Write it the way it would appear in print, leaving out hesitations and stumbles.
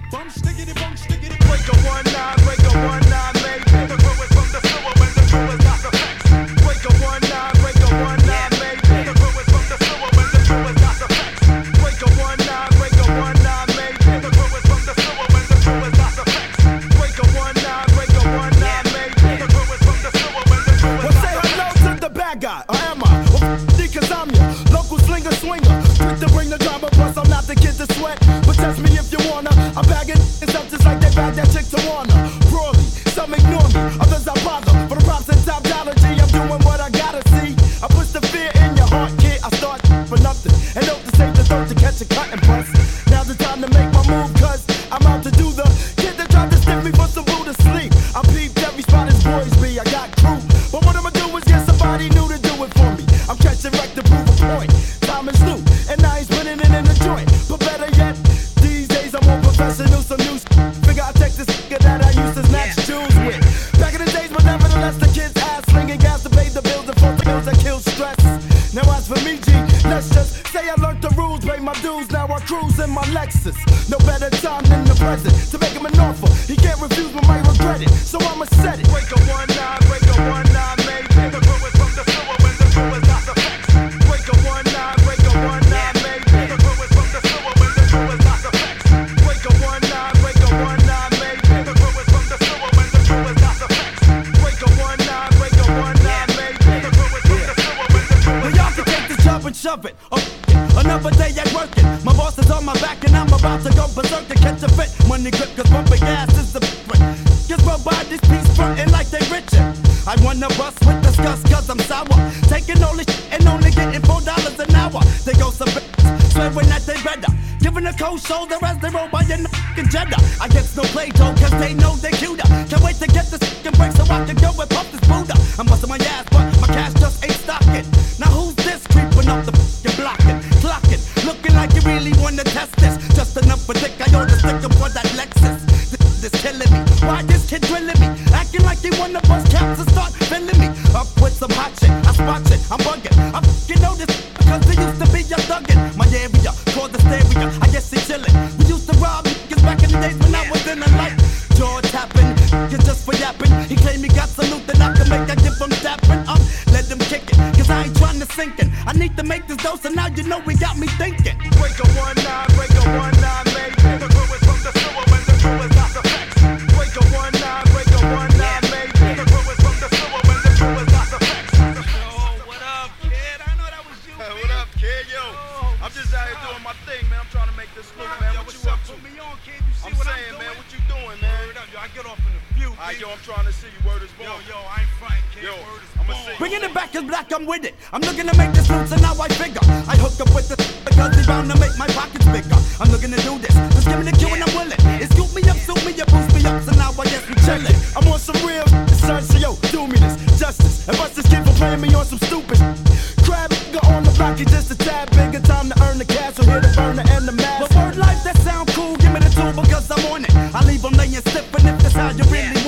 Bum stickity, break a 1-9, break a 1-9, maybe. The crew is from the sewer when the crew is not the facts. Break a 1-9, break a 1-9, maybe. The crew is from the sewer when the crew is not the facts. Break a 1-9, break a 1-9, maybe. The crew is from the sewer when the crew is not the facts. Break a 1-9, break a 1-9, maybe. The crew is from the sewer when the crew is not the facts. Well, say hello to the bad guy, or am I? Well, cause I'm your local slinger swinger. Quick to bring the drama, plus I'm not the kid to sweat. But test me if you wanna. I'm bagging it's up just like they bag that chick to Warner. Broadly, some ignore me, others I bother. For the props and top dollar G, I'm doing what I gotta see. I push the fear in your heart, kid. I start for nothing. And hope to save the throat to catch a cut and bust. Now's the time to make my move, cause I'm out to do the kid that tried to stiff me for some boo to sleep. I peeped every spot as boys be, I got crew. But what I'ma do is get somebody new to do it for me. I'm catching wreck to prove a point. Time is new, and I ain't spinning it in the joint. But better yet, these days I'm more professional, some new figure I take this nigga that I used to snatch jewels with. Back in the days, but nevertheless, the kids ass slinging gas to pay the bills and for the bills that kill stress. Now as for me, G, let's just say I learned the rules, pay my dues, now I cruise in my Lexus. No better time than the present to make him an offer. He can't refuse but might regret it, so I'ma set it. Break a 1-9, break a 1-9, maybe. The crew is from the sewer when the crew is not the facts. Break a 1-9, break a 1-9, maybe. The crew is from the sewer when the crew is not the facts. Break a 1-9, break a 1-9, maybe. The crew is from the sewer when the crew is not the facts. Break a 1-9, break a 1-9, maybe. The crew is from the sewer when the crew is not the facts. Well, y'all can take this job and shove it. Another day at working. My boss is on my back and I'm about to go berserk to catch a fit. Money grip cause bumping gas is the friend. Just run by this piece frontin' like they richer. I wanna bust with disgust cause I'm sour. Taking all this shit and only getting $4 an hour. They go some bitches, swearing that they better. Giving a cold shoulder as they roll by in the f***ing Jetta. I guess no play though cause they know they cuter. Can't wait to get this f***ing break so I can go and pump this Buddha. I'm busting my ass but my cash just ain't stocking. Now who's this creeping up the f***ing blocking, clocking, looking like you really wanna test this? Just enough for dick, I ought to stick up for that Lexus. This killing me, why this kid drilling me? Acting like he wanna bust caps and start filling me up with some hot shit, I spot shit, I'm bugging. I f***ing know this because he used to be a thuggin'. My area, called the stereo, I guess he chillin'. We used to rob niggas back in the days when I was in the light. Jaw tapping, you're just for yapping. He claimed he got some loot that I can make, I give him dapping up. Let them kick it, cause I ain't trying to sink it. I need to make this dose and now you know we got me thinking. Break a 1-9, break a 1-9, maybe. The crew is from the sewer when the crew is not the facts. Break a 1-9, break a 1-9, maybe. The crew is from the sewer when the crew is not the facts. Yo, what up, kid? I know that was you, man. What up, kid? Yo, I'm just out here doing my thing, man. I'm trying to make this look, man. Yo, What what's you up? up to? Put me on, kid. You see I'm what saying, I'm man, doing? what you doing, man? Word up, yo, I get off in the view, Alright, kid. yo, I'm trying to see you. Word is Yo, born. I ain't frontin', kid. Yo, Word is I'ma born. see you. Bringing it back is black, I'm with it. I'm looking to make this loot, so now I figure I hook up with the because he's bound to make my pockets bigger. I'm looking to do this, just give me the cue and I'm willing. It scoop me up, suit me up, boost me up, so now I guess we chillin'. I'm on some real son, so yo, do me this justice. And bust this kid for playing me on some stupid crab nigga on the block, he just a tad bigger. Time to earn the cash, so here to burn the and the mask. But word life, that sound cool, give me the tool because I'm on it. I leave them laying stiff, and if that's how you really